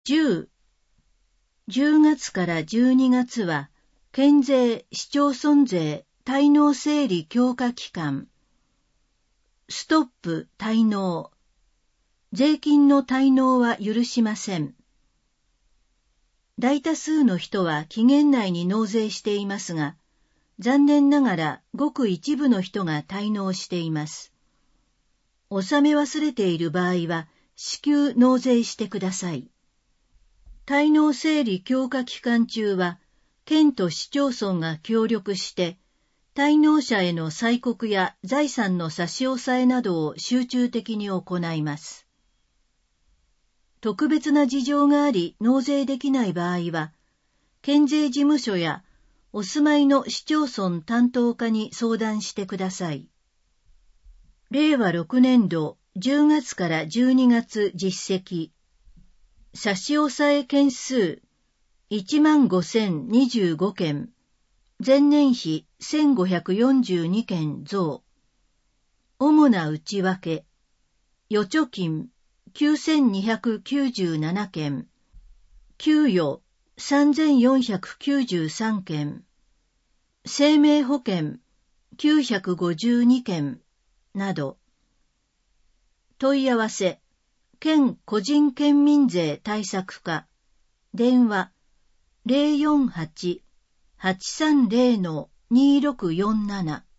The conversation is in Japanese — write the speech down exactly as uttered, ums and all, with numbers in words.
じゅう、じゅうがつからじゅうにがつは、県税、市町村税、滞納整理強化期間。ストップ滞納。税金の滞納は許しません。大多数の人は期限内に納税していますが、残念ながらごく一部の人が滞納しています。納め忘れている場合は、至急納税してください。滞納整理強化期間中は、県と市町村が協力して、滞納者への催告や財産の差し押さえなどを集中的に行います。特別な事情があり納税できない場合は、県税事務所やお住まいの市町村担当課に相談してください。れいわろくねんどじゅうがつからじゅうにがつ実績。差し押さえ件数いちまんごせんにじゅうごけん。前年比せんごひゃくよんじゅうにけん増。主な内訳。預貯金きゅうせんにひゃくきゅうじゅうななけん。給与さんぜんよんひゃくきゅうじゅうさんけん。生命保険きゅうひゃくごじゅうにけんなど。問い合わせ。県個人県民税対策課。電話 ゼロよんはち はちさんゼロ にろくよんなな